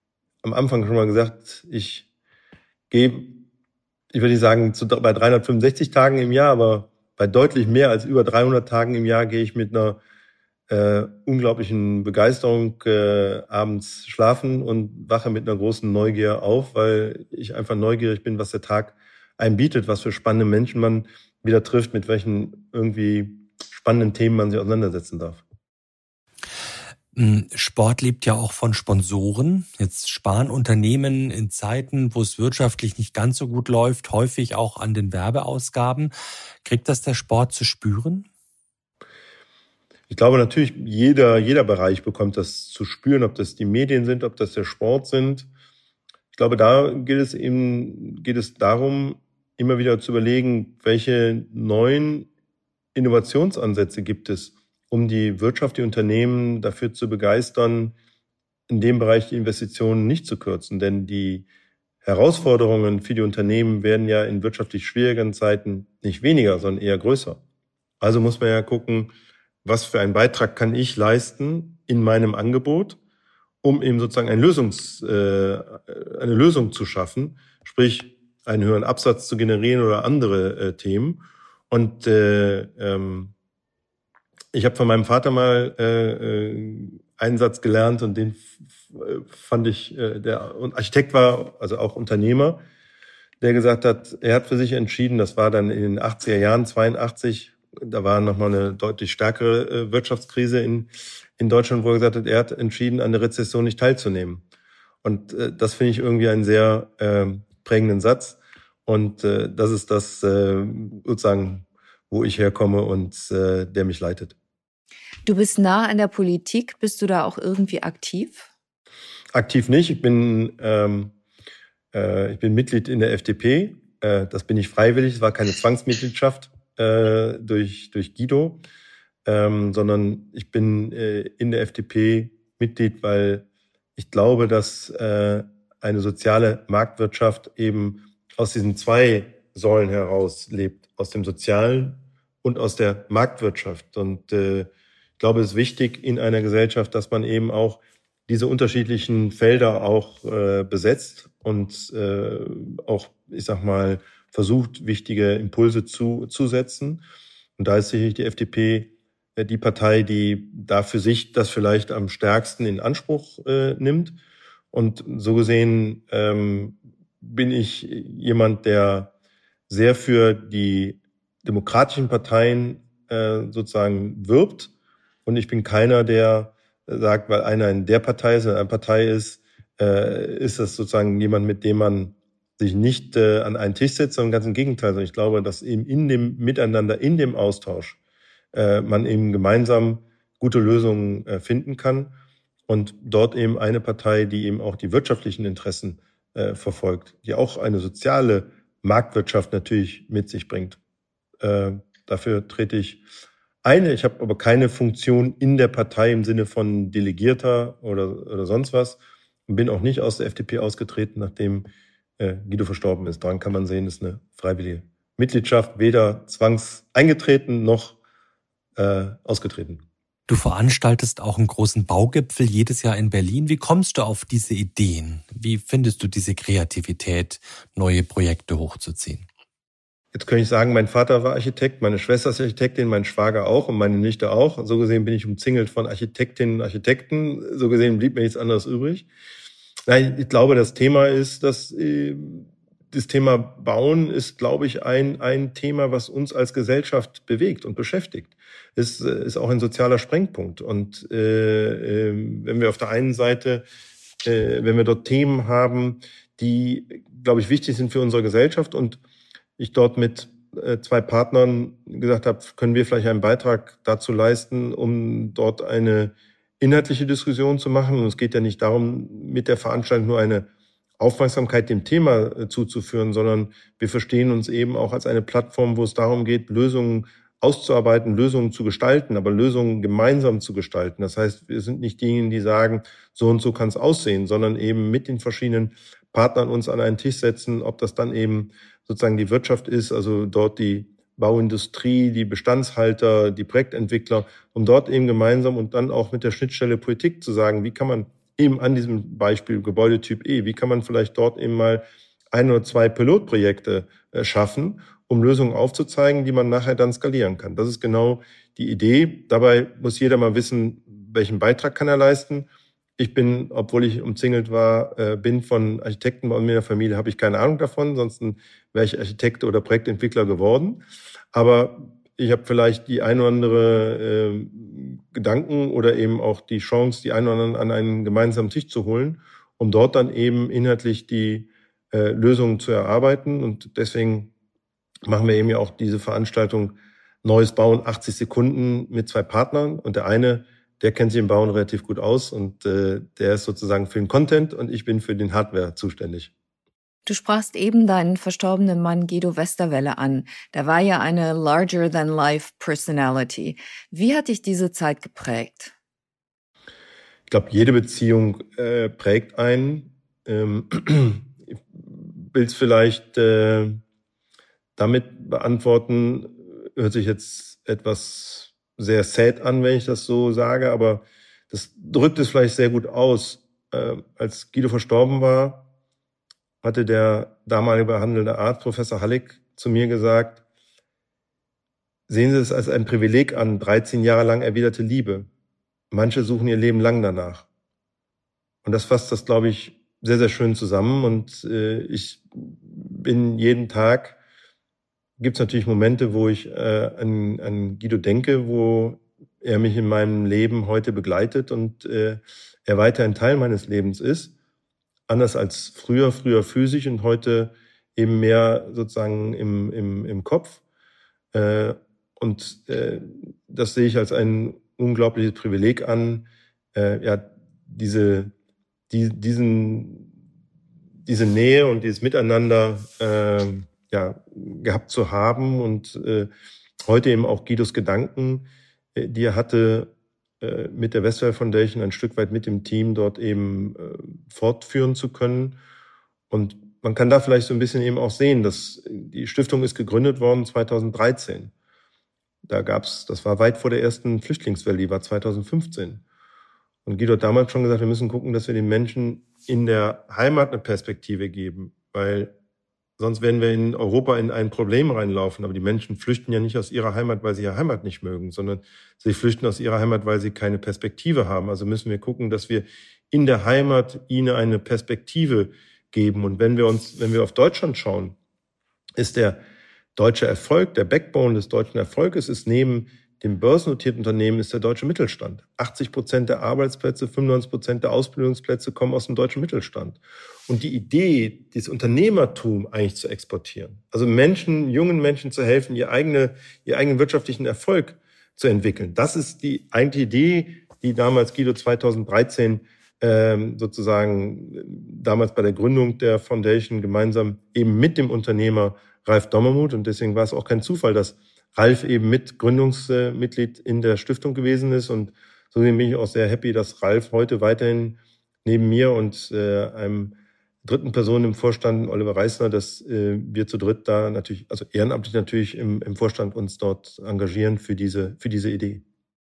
S4: am Anfang schon mal gesagt, ich gehe, ich würde nicht sagen, zu, bei dreihundertfünfundsechzig Tagen im Jahr, aber bei bei deutlich mehr als über dreihundert Tagen im Jahr gehe ich mit einer äh, unglaublichen Begeisterung äh, abends schlafen und wache mit einer großen Neugier auf, weil ich einfach neugierig bin, was der Tag einem bietet, was für spannende Menschen man wieder trifft, mit welchen irgendwie spannenden Themen man sich auseinandersetzen darf.
S3: Sport lebt ja auch von Sponsoren. Jetzt sparen Unternehmen in Zeiten, wo es wirtschaftlich nicht ganz so gut läuft, häufig auch an den Werbeausgaben. Kriegt das der Sport zu spüren?
S4: Ich glaube natürlich, jeder, jeder Bereich bekommt das zu spüren, ob das die Medien sind, ob das der Sport sind. Ich glaube, da geht es eben, geht es darum, immer wieder zu überlegen, welche neuen Innovationsansätze gibt es, um die Wirtschaft, die Unternehmen dafür zu begeistern, in dem Bereich die Investitionen nicht zu kürzen. Denn die Herausforderungen für die Unternehmen werden ja in wirtschaftlich schwierigen Zeiten nicht weniger, sondern eher größer. Also muss man ja gucken, was für einen Beitrag kann ich leisten in meinem Angebot, um eben sozusagen ein Lösungs, äh, eine Lösung zu schaffen, sprich einen höheren Absatz zu generieren oder andere äh, Themen. Und äh, ähm, ich habe von meinem Vater mal äh, einen Satz gelernt und den f- fand ich, äh, der Architekt war, also auch Unternehmer, der gesagt hat, er hat für sich entschieden, das war dann in den achtziger Jahren, zweiundachtzig, da war nochmal eine deutlich stärkere äh, Wirtschaftskrise in, in Deutschland, wo er gesagt hat, er hat entschieden, an der Rezession nicht teilzunehmen. Und äh, das finde ich irgendwie einen sehr äh, prägenden Satz. Und äh, das ist das äh, sozusagen, wo ich herkomme und äh, der mich leitet.
S1: Du bist nah an der Politik. Bist du da auch irgendwie aktiv?
S4: Aktiv nicht. Ich bin, ähm, äh, ich bin Mitglied in der F D P. Äh, das bin ich freiwillig. Es war keine Zwangsmitgliedschaft äh, durch, durch Guido, ähm, sondern ich bin äh, in der F D P Mitglied, weil ich glaube, dass äh, eine soziale Marktwirtschaft eben aus diesen zwei Säulen heraus lebt, aus dem Sozialen und aus der Marktwirtschaft. Und äh, ich glaube, es ist wichtig in einer Gesellschaft, dass man eben auch diese unterschiedlichen Felder auch äh, besetzt und äh, auch, ich sag mal, versucht, wichtige Impulse zu, zu setzen. Und da ist sicherlich die F D P äh, die Partei, die da für sich das vielleicht am stärksten in Anspruch äh, nimmt. Und so gesehen ähm, bin ich jemand, der sehr für die demokratischen Parteien äh, sozusagen wirbt. Und ich bin keiner, der sagt, weil einer in der Partei ist, in einer Partei ist, äh, ist das sozusagen jemand, mit dem man sich nicht äh, an einen Tisch setzt, sondern ganz im Gegenteil. Also ich glaube, dass eben in dem Miteinander, in dem Austausch äh, man eben gemeinsam gute Lösungen äh, finden kann. Und dort eben eine Partei, die eben auch die wirtschaftlichen Interessen äh, verfolgt, die auch eine soziale Marktwirtschaft natürlich mit sich bringt. Äh, dafür trete ich eine. Ich habe aber keine Funktion in der Partei im Sinne von Delegierter oder, oder sonst was und bin auch nicht aus der F D P ausgetreten, nachdem äh, Guido verstorben ist. Daran kann man sehen, es ist eine freiwillige Mitgliedschaft, weder zwangs eingetreten noch äh, ausgetreten.
S3: Du veranstaltest auch einen großen Baugipfel jedes Jahr in Berlin. Wie kommst du auf diese Ideen? Wie findest du diese Kreativität, neue Projekte hochzuziehen?
S4: Jetzt kann ich sagen, mein Vater war Architekt, meine Schwester ist Architektin, mein Schwager auch und meine Nichte auch. So gesehen bin ich umzingelt von Architektinnen und Architekten. So gesehen blieb mir nichts anderes übrig. Nein, ich glaube, das Thema ist, dass äh, das Thema Bauen ist, glaube ich, ein ein Thema, was uns als Gesellschaft bewegt und beschäftigt. Es ist auch ein sozialer Sprengpunkt. Und äh, äh, wenn wir auf der einen Seite, äh, wenn wir dort Themen haben, die, glaube ich, wichtig sind für unsere Gesellschaft und ich dort mit äh, zwei Partnern gesagt habe, können wir vielleicht einen Beitrag dazu leisten, um dort eine inhaltliche Diskussion zu machen. Und es geht ja nicht darum, mit der Veranstaltung nur eine Aufmerksamkeit dem Thema äh, zuzuführen, sondern wir verstehen uns eben auch als eine Plattform, wo es darum geht, Lösungen auszuarbeiten, Lösungen zu gestalten, aber Lösungen gemeinsam zu gestalten. Das heißt, wir sind nicht diejenigen, die sagen, so und so kann es aussehen, sondern eben mit den verschiedenen Partnern uns an einen Tisch setzen, ob das dann eben sozusagen die Wirtschaft ist, also dort die Bauindustrie, die Bestandshalter, die Projektentwickler, um dort eben gemeinsam und dann auch mit der Schnittstelle Politik zu sagen, wie kann man eben an diesem Beispiel Gebäudetyp E, wie kann man vielleicht dort eben mal ein oder zwei Pilotprojekte äh, schaffen, um Lösungen aufzuzeigen, die man nachher dann skalieren kann. Das ist genau die Idee. Dabei muss jeder mal wissen, welchen Beitrag kann er leisten. Ich bin, obwohl ich umzingelt war, äh, bin von Architekten bei mir in der Familie, habe ich keine Ahnung davon, ansonsten wäre ich Architekt oder Projektentwickler geworden. Aber ich habe vielleicht die ein oder andere äh, Gedanken oder eben auch die Chance, die einen oder anderen an einen gemeinsamen Tisch zu holen, um dort dann eben inhaltlich die äh, Lösungen zu erarbeiten. Und deswegen machen wir eben ja auch diese Veranstaltung Neues Bauen, achtzig Sekunden mit zwei Partnern. Und der eine, der kennt sich im Bauen relativ gut aus und äh, der ist sozusagen für den Content und ich bin für den Hardware zuständig.
S1: Du sprachst eben deinen verstorbenen Mann Guido Westerwelle an. Der war ja eine larger-than-life-Personality. Wie hat dich diese Zeit geprägt?
S4: Ich glaube, jede Beziehung äh, prägt einen. Ähm, ich will es vielleicht äh, damit beantworten, hört sich jetzt etwas sehr sad an, wenn ich das so sage, aber das drückt es vielleicht sehr gut aus. Äh, als Guido verstorben war, hatte der damalige behandelnde Arzt, Professor Hallig, zu mir gesagt, sehen Sie es als ein Privileg an, dreizehn Jahre lang erwiderte Liebe. Manche suchen ihr Leben lang danach. Und das fasst das, glaube ich, sehr, sehr schön zusammen. Und äh, ich bin jeden Tag, gibt es natürlich Momente, wo ich äh, an, an Guido denke, wo er mich in meinem Leben heute begleitet und äh, er weiter ein Teil meines Lebens ist. Anders als früher, früher physisch und heute eben mehr sozusagen im, im, im Kopf. Äh, und äh, das sehe ich als ein unglaubliches Privileg an, äh, ja, diese, die, diesen, diese Nähe und dieses Miteinander äh, ja, gehabt zu haben und äh, heute eben auch Guidos Gedanken, äh, die er hatte, mit der Westerwelle Foundation ein Stück weit mit dem Team dort eben äh, fortführen zu können. Und man kann da vielleicht so ein bisschen eben auch sehen, dass die Stiftung ist gegründet worden zweitausenddreizehn. Da gab's, das war weit vor der ersten Flüchtlingswelle, die war zweitausendfünfzehn. Und Guido hat damals schon gesagt, wir müssen gucken, dass wir den Menschen in der Heimat eine Perspektive geben, weil sonst werden wir in Europa in ein Problem reinlaufen. Aber die Menschen flüchten ja nicht aus ihrer Heimat, weil sie ihre Heimat nicht mögen, sondern sie flüchten aus ihrer Heimat, weil sie keine Perspektive haben. Also müssen wir gucken, dass wir in der Heimat ihnen eine Perspektive geben. Und wenn wir uns, wenn wir auf Deutschland schauen, ist der deutsche Erfolg, der Backbone des deutschen Erfolges ist neben dem börsennotierten Unternehmen ist der deutsche Mittelstand. achtzig Prozent der Arbeitsplätze, fünfundneunzig Prozent der Ausbildungsplätze kommen aus dem deutschen Mittelstand. Und die Idee, dieses Unternehmertum eigentlich zu exportieren, also Menschen, jungen Menschen zu helfen, ihr eigene, ihr eigenen wirtschaftlichen Erfolg zu entwickeln, das ist die eigentliche Idee, die damals Guido zweitausenddreizehn ähm, sozusagen damals bei der Gründung der Foundation gemeinsam eben mit dem Unternehmer Ralf Dommermuth, und deswegen war es auch kein Zufall, dass Ralf eben mit Gründungsmitglied in der Stiftung gewesen ist. Und so bin ich auch sehr happy, dass Ralf heute weiterhin neben mir und äh, einem dritten Person im Vorstand, Oliver Reisner, dass äh, wir zu dritt da natürlich, also ehrenamtlich natürlich im, im Vorstand uns dort engagieren für diese, für diese Idee.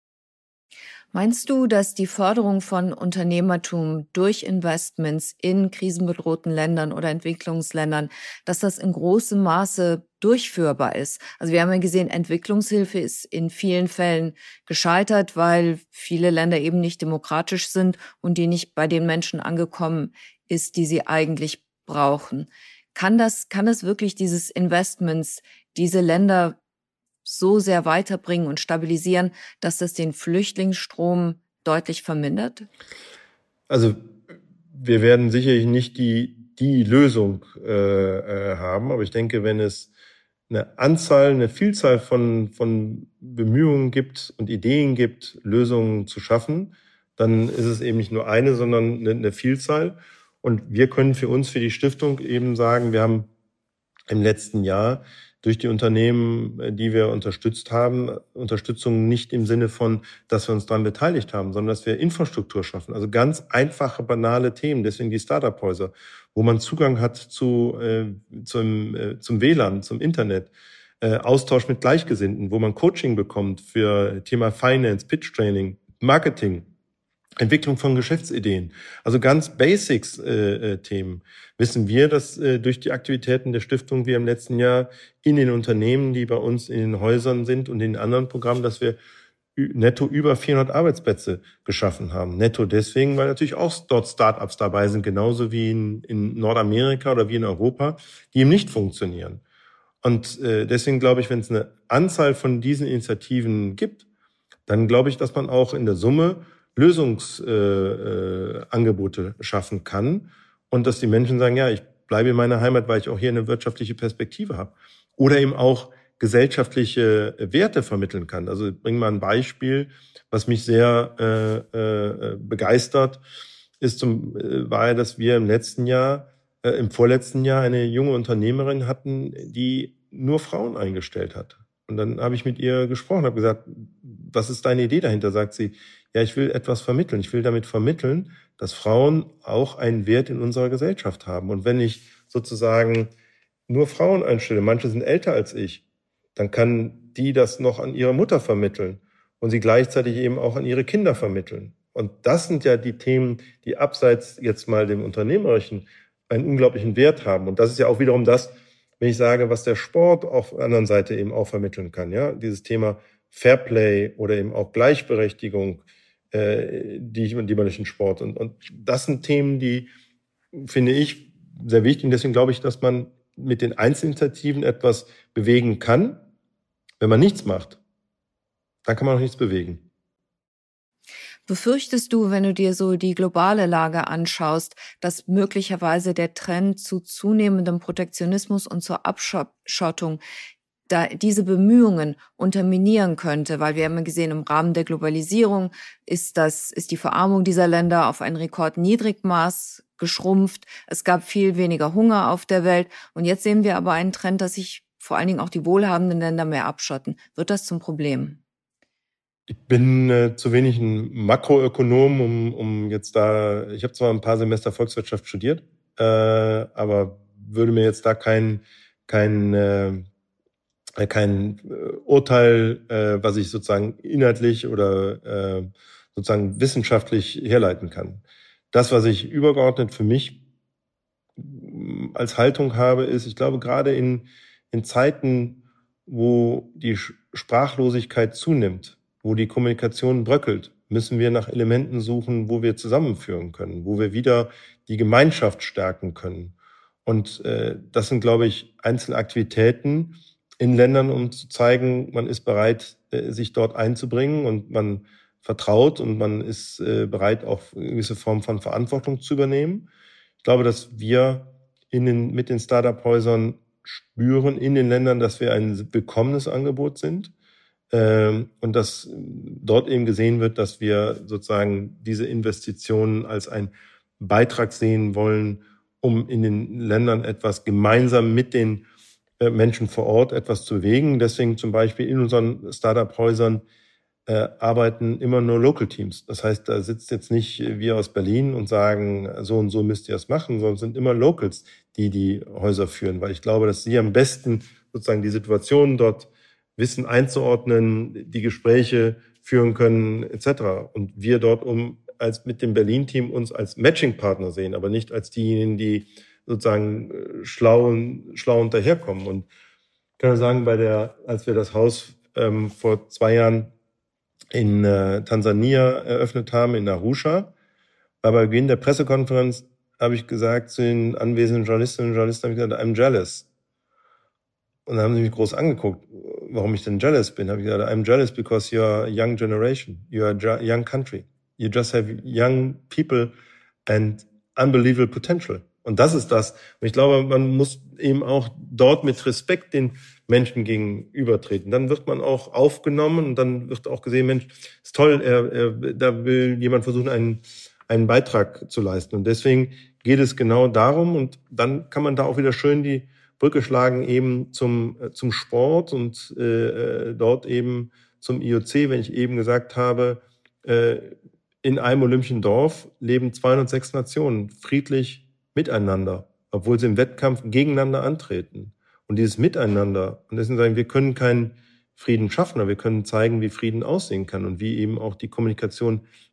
S1: Meinst du, dass die Förderung von Unternehmertum durch Investments in krisenbedrohten Ländern oder Entwicklungsländern, dass das in großem Maße durchführbar ist? Also wir haben ja gesehen, Entwicklungshilfe ist in vielen Fällen gescheitert, weil viele Länder eben nicht demokratisch sind und die nicht bei den Menschen angekommen ist, die sie eigentlich brauchen. Kann das, kann das wirklich dieses Investments, diese Länder so sehr weiterbringen und stabilisieren, dass das den Flüchtlingsstrom deutlich vermindert?
S4: Also wir werden sicherlich nicht die, die Lösung äh, haben, aber ich denke, wenn es eine Anzahl, eine Vielzahl von, von Bemühungen gibt und Ideen gibt, Lösungen zu schaffen, dann ist es eben nicht nur eine, sondern eine, eine Vielzahl. Und wir können für uns, für die Stiftung eben sagen, wir haben im letzten Jahr durch die Unternehmen, die wir unterstützt haben, Unterstützung nicht im Sinne von, dass wir uns daran beteiligt haben, sondern dass wir Infrastruktur schaffen. Also ganz einfache, banale Themen, deswegen die Startup-Häuser, wo man Zugang hat zu, äh, zum, äh, zum W L A N, zum Internet, äh, Austausch mit Gleichgesinnten, wo man Coaching bekommt für Thema Finance, Pitch-Training, Marketing. Entwicklung von Geschäftsideen. Also ganz Basics äh, äh, Themen. Wissen wir, dass äh, durch die Aktivitäten der Stiftung wir im letzten Jahr in den Unternehmen, die bei uns in den Häusern sind und in den anderen Programmen, dass wir netto über vierhundert Arbeitsplätze geschaffen haben. Netto deswegen, weil natürlich auch dort Start-ups dabei sind, genauso wie in, in Nordamerika oder wie in Europa, die eben nicht funktionieren. Und äh, deswegen glaube ich, wenn es eine Anzahl von diesen Initiativen gibt, dann glaube ich, dass man auch in der Summe Lösungsangebote äh, äh, schaffen kann und dass die Menschen sagen, ja, ich bleibe in meiner Heimat, weil ich auch hier eine wirtschaftliche Perspektive habe. Oder eben auch gesellschaftliche Werte vermitteln kann. Also ich bringe mal ein Beispiel, was mich sehr äh, äh, begeistert, ist zum, äh, war ja, dass wir im letzten Jahr, äh, im vorletzten Jahr eine junge Unternehmerin hatten, die nur Frauen eingestellt hat. Und dann habe ich mit ihr gesprochen, habe gesagt, was ist deine Idee dahinter? Sagt sie, ja, ich will etwas vermitteln. Ich will damit vermitteln, dass Frauen auch einen Wert in unserer Gesellschaft haben. Und wenn ich sozusagen nur Frauen einstelle, manche sind älter als ich, dann kann die das noch an ihre Mutter vermitteln und sie gleichzeitig eben auch an ihre Kinder vermitteln. Und das sind ja die Themen, die abseits jetzt mal dem Unternehmerischen einen unglaublichen Wert haben. Und das ist ja auch wiederum das, wenn ich sage, was der Sport auf der anderen Seite eben auch vermitteln kann. Ja, dieses Thema Fairplay oder eben auch Gleichberechtigung, äh, die, die man durch den Sport. Und, und das sind Themen, die, finde ich, sehr wichtig. Und deswegen glaube ich, dass man mit den Einzelinitiativen etwas bewegen kann. Wenn man nichts macht, dann kann man auch nichts bewegen.
S1: Befürchtest du, wenn du dir so die globale Lage anschaust, dass möglicherweise der Trend zu zunehmendem Protektionismus und zur Abschottung da diese Bemühungen unterminieren könnte? Weil wir haben gesehen, im Rahmen der Globalisierung ist das, ist die Verarmung dieser Länder auf ein Rekordniedrigmaß geschrumpft. Es gab viel weniger Hunger auf der Welt. Und jetzt sehen wir aber einen Trend, dass sich vor allen Dingen auch die wohlhabenden Länder mehr abschotten. Wird das zum Problem?
S4: Ich bin äh, zu wenig ein Makroökonom, um, um jetzt da, ich habe zwar ein paar Semester Volkswirtschaft studiert, äh, aber würde mir jetzt da kein, kein, äh, kein Urteil, äh, was ich sozusagen inhaltlich oder äh, sozusagen wissenschaftlich herleiten kann. Das, was ich übergeordnet für mich als Haltung habe, ist, ich glaube, gerade in in Zeiten, wo die Sprachlosigkeit zunimmt, wo die Kommunikation bröckelt, müssen wir nach Elementen suchen, wo wir zusammenführen können, wo wir wieder die Gemeinschaft stärken können. Und äh, das sind, glaube ich, einzelne Aktivitäten in Ländern, um zu zeigen, man ist bereit, äh, sich dort einzubringen und man vertraut und man ist äh, bereit, auch eine gewisse Form von Verantwortung zu übernehmen. Ich glaube, dass wir in den, mit den Startup-Häusern spüren in den Ländern, dass wir ein willkommenes Angebot sind ähm, und dass dort eben gesehen wird, dass wir sozusagen diese Investitionen als einen Beitrag sehen wollen, um in den Ländern etwas gemeinsam mit den äh, Menschen vor Ort etwas zu bewegen. Deswegen zum Beispiel in unseren Startup-Häusern äh, arbeiten immer nur Local Teams. Das heißt, da sitzt jetzt nicht wir aus Berlin und sagen, so und so müsst ihr es machen, sondern es sind immer Locals, die die Häuser führen, weil ich glaube, dass sie am besten sozusagen die Situation dort wissen einzuordnen, die Gespräche führen können et cetera. Und wir dort um als mit dem Berlin-Team uns als Matching-Partner sehen, aber nicht als diejenigen, die sozusagen schlau, schlau unterherkommen. Und ich kann sagen, bei der, als wir das Haus ähm, vor zwei Jahren in äh, Tansania eröffnet haben, in Arusha, war bei Beginn der Pressekonferenz, habe ich gesagt zu den anwesenden Journalistinnen und Journalisten, habe ich gesagt, I'm jealous. Und dann haben sie mich groß angeguckt, warum ich denn jealous bin. Habe ich gesagt, I'm jealous because you're a young generation, you're a young country. You just have young people and unbelievable potential. Und das ist das. Und ich glaube, man muss eben auch dort mit Respekt den Menschen gegenübertreten. Dann wird man auch aufgenommen und dann wird auch gesehen, Mensch, ist toll, er, er, da will jemand versuchen, einen, einen Beitrag zu leisten. Und deswegen geht es genau darum. Und dann kann man da auch wieder schön die Brücke schlagen eben zum, zum Sport und äh, dort eben zum I O C, wenn ich eben gesagt habe, äh, in einem olympischen Dorf leben zweihundertsechs Nationen friedlich miteinander, obwohl sie im Wettkampf gegeneinander antreten. Und dieses Miteinander, und deswegen sagen wir, wir können keinen Frieden schaffen, aber wir können zeigen, wie Frieden aussehen kann und wie eben auch die Kommunikation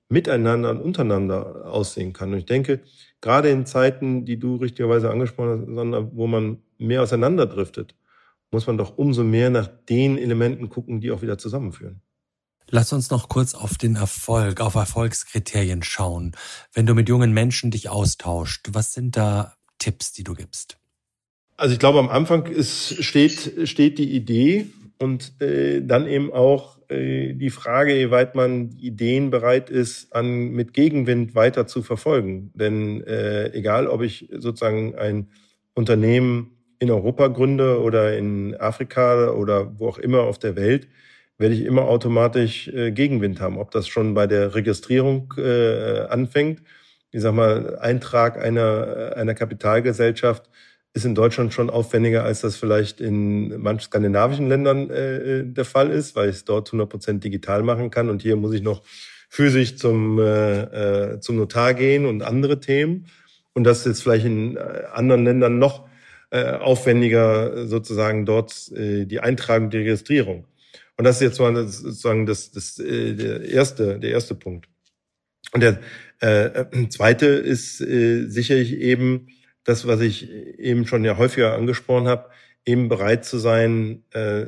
S4: miteinander und untereinander aussehen kann. Und ich denke, gerade in Zeiten, die du richtigerweise angesprochen hast, sondern wo man mehr auseinanderdriftet, muss man doch umso mehr nach den Elementen gucken, die auch wieder zusammenführen.
S3: Lass uns noch kurz auf den Erfolg, auf Erfolgskriterien schauen. Wenn du mit jungen Menschen dich austauscht, was sind da Tipps, die du gibst?
S4: Also ich glaube, am Anfang ist, steht, steht die Idee und äh, dann eben auch äh, die Frage, wie weit man Ideen bereit ist, an mit Gegenwind weiter zu verfolgen. Denn äh, egal, ob ich sozusagen ein Unternehmen in Europa gründe oder in Afrika oder wo auch immer auf der Welt, werde ich immer automatisch äh, Gegenwind haben. Ob das schon bei der Registrierung äh, anfängt. Ich sag mal, Eintrag einer, einer Kapitalgesellschaft ist in Deutschland schon aufwendiger, als das vielleicht in manchen skandinavischen Ländern äh, der Fall ist, weil ich es dort hundert Prozent digital machen kann. Und hier muss ich noch physisch zum, äh, zum Notar gehen und andere Themen. Und das ist jetzt vielleicht in anderen Ländern noch äh, aufwendiger, sozusagen dort äh, die Eintragung, die Registrierung. Und das ist jetzt mal sozusagen das, das, äh, der erste, der erste Punkt. Und der äh, zweite ist äh, sicherlich eben das, was ich eben schon ja häufiger angesprochen habe, eben bereit zu sein, äh,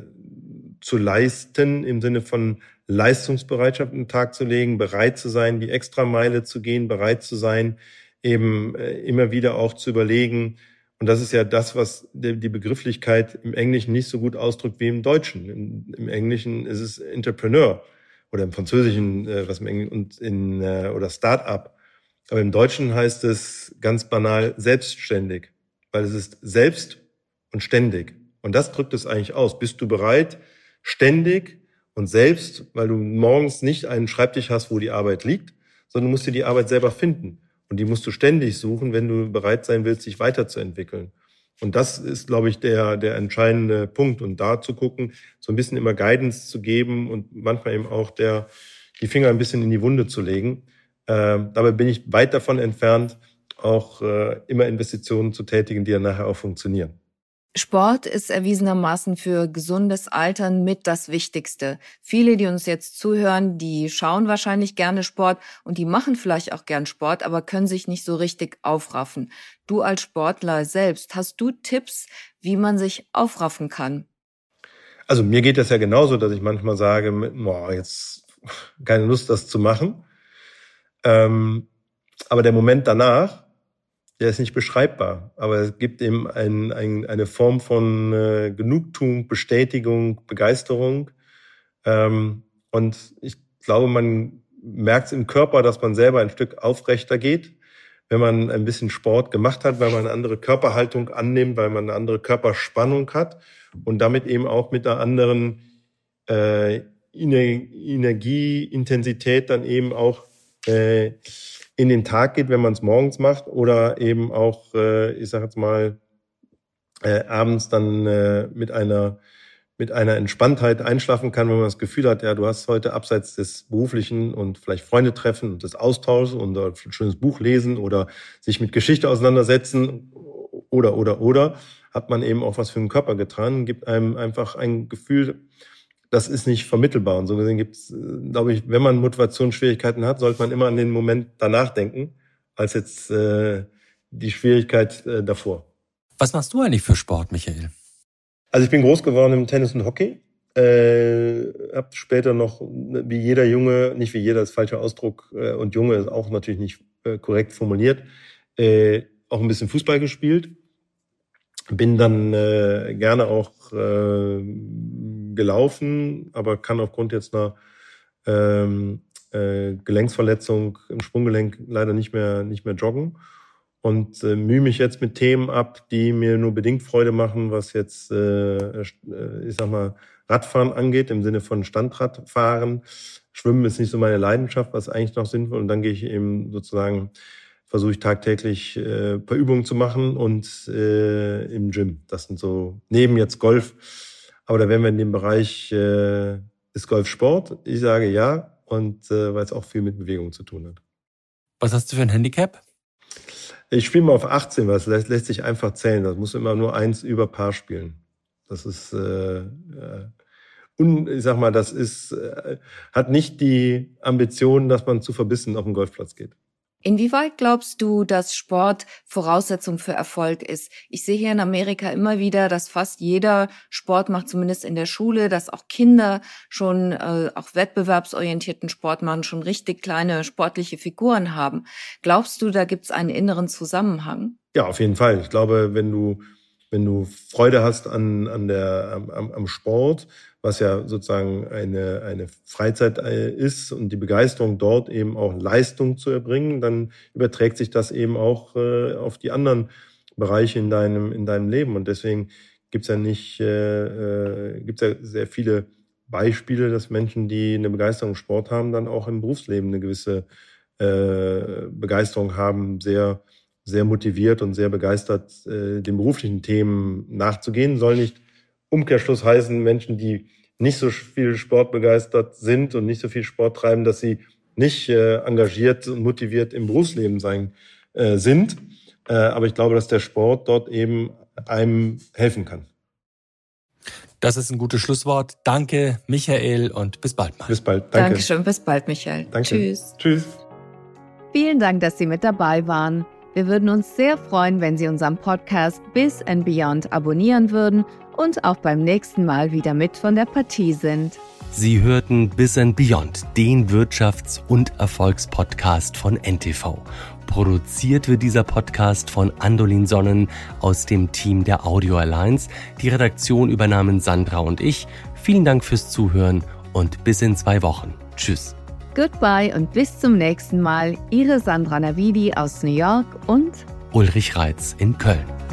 S4: zu leisten, im Sinne von Leistungsbereitschaft an den Tag zu legen, bereit zu sein, die Extrameile zu gehen, bereit zu sein, eben äh, immer wieder auch zu überlegen. Und das ist ja das, was die, die Begrifflichkeit im Englischen nicht so gut ausdrückt wie im Deutschen. Im, im Englischen ist es Entrepreneur oder im Französischen äh, was im Englischen und in äh, oder Start-up. Aber im Deutschen heißt es ganz banal selbstständig, weil es ist selbst und ständig. Und das drückt es eigentlich aus. Bist du bereit, ständig und selbst, weil du morgens nicht einen Schreibtisch hast, wo die Arbeit liegt, sondern du musst dir die Arbeit selber finden. Und die musst du ständig suchen, wenn du bereit sein willst, dich weiterzuentwickeln. Und das ist, glaube ich, der, der entscheidende Punkt. Und da zu gucken, so ein bisschen immer Guidance zu geben und manchmal eben auch der, die Finger ein bisschen in die Wunde zu legen. Äh, dabei bin ich weit davon entfernt, auch äh, immer Investitionen zu tätigen, die dann nachher auch funktionieren.
S1: Sport ist erwiesenermaßen für gesundes Altern mit das Wichtigste. Viele, die uns jetzt zuhören, die schauen wahrscheinlich gerne Sport und die machen vielleicht auch gern Sport, aber können sich nicht so richtig aufraffen. Du als Sportler selbst, hast du Tipps, wie man sich aufraffen kann?
S4: Also mir geht das ja genauso, dass ich manchmal sage, boah, jetzt keine Lust, das zu machen. Ähm, aber der Moment danach, der ist nicht beschreibbar. Aber es gibt eben ein, ein, eine Form von äh, Genugtuung, Bestätigung, Begeisterung. Ähm, und ich glaube, man merkt es im Körper, dass man selber ein Stück aufrechter geht, wenn man ein bisschen Sport gemacht hat, weil man eine andere Körperhaltung annimmt, weil man eine andere Körperspannung hat und damit eben auch mit einer anderen äh, Energieintensität dann eben auch äh, in den Tag geht, wenn man es morgens macht oder eben auch, äh, ich sage jetzt mal, äh, abends dann äh, mit einer mit einer Entspanntheit einschlafen kann, wenn man das Gefühl hat, ja, du hast heute abseits des Beruflichen und vielleicht Freunde treffen und das Austauschen und ein schönes Buch lesen oder sich mit Geschichte auseinandersetzen oder, oder, oder, hat man eben auch was für den Körper getan, gibt einem einfach ein Gefühl, das ist nicht vermittelbar. Und so gesehen gibt es, glaube ich, wenn man Motivationsschwierigkeiten hat, sollte man immer an den Moment danach denken, als jetzt äh, die Schwierigkeit äh, davor.
S3: Was machst du eigentlich für Sport, Michael?
S4: Also ich bin groß geworden im Tennis und Hockey. Äh, hab später noch, wie jeder Junge, nicht wie jeder, ist falscher Ausdruck, äh, und Junge ist auch natürlich nicht äh, korrekt formuliert, äh, auch ein bisschen Fußball gespielt. Bin dann äh, gerne auch äh, gelaufen, aber kann aufgrund jetzt einer ähm, äh, Gelenksverletzung im Sprunggelenk leider nicht mehr nicht mehr joggen und äh, mühe mich jetzt mit Themen ab, die mir nur bedingt Freude machen, was jetzt äh, ich sag mal Radfahren angeht, im Sinne von Standradfahren. Schwimmen ist nicht so meine Leidenschaft, was eigentlich noch sinnvoll, und dann gehe ich eben sozusagen, versuche ich tagtäglich äh, ein paar Übungen zu machen und äh, im Gym. Das sind so, neben jetzt Golf, aber da wären wir in dem Bereich, äh, ist Golf Sport? Ich sage ja, und äh, weil es auch viel mit Bewegung zu tun hat.
S3: Was hast du für ein Handicap?
S4: Ich spiele mal auf achtzehn, weil es lässt, lässt sich einfach zählen. Das muss immer nur eins über Paar spielen. Das ist äh, äh, un, ich sag mal, das ist, äh, hat nicht die Ambition, dass man zu verbissen auf den Golfplatz geht.
S1: Inwieweit glaubst du, dass Sport Voraussetzung für Erfolg ist? Ich sehe hier in Amerika immer wieder, dass fast jeder Sport macht, zumindest in der Schule, dass auch Kinder schon äh, auch wettbewerbsorientierten Sport machen, schon richtig kleine sportliche Figuren haben. Glaubst du, da gibt es einen inneren Zusammenhang?
S4: Ja, auf jeden Fall. Ich glaube, wenn du wenn du Freude hast an an der am, am Sport, was ja sozusagen eine eine Freizeit ist und die Begeisterung dort eben auch Leistung zu erbringen, dann überträgt sich das eben auch äh, auf die anderen Bereiche in deinem in deinem Leben. Und deswegen gibt's ja nicht äh, gibt's ja sehr viele Beispiele, dass Menschen, die eine Begeisterung im Sport haben, dann auch im Berufsleben eine gewisse äh, Begeisterung haben, sehr sehr motiviert und sehr begeistert, äh, den beruflichen Themen nachzugehen. Soll nicht Umkehrschluss heißen, Menschen, die nicht so viel Sport begeistert sind und nicht so viel Sport treiben, dass sie nicht äh, engagiert und motiviert im Berufsleben sein äh, sind. Äh, aber ich glaube, dass der Sport dort eben einem helfen kann.
S3: Das ist ein gutes Schlusswort. Danke, Michael, und bis bald mal.
S4: Bis bald. Danke.
S1: Dankeschön, bis bald, Michael.
S4: Danke.
S1: Tschüss.
S4: Tschüss.
S1: Vielen Dank, dass Sie mit dabei waren. Wir würden uns sehr freuen, wenn Sie unseren Podcast Biz and Beyond abonnieren würden und auch beim nächsten Mal wieder mit von der Partie sind.
S2: Sie hörten Biz and Beyond, den Wirtschafts- und Erfolgspodcast von N T V. Produziert wird dieser Podcast von Andolin Sonnen aus dem Team der Audio Alliance. Die Redaktion übernahmen Sandra und ich. Vielen Dank fürs Zuhören und bis in zwei Wochen. Tschüss.
S1: Goodbye und bis zum nächsten Mal. Ihre Sandra Navidi aus New York und
S2: Ulrich Reitz in Köln.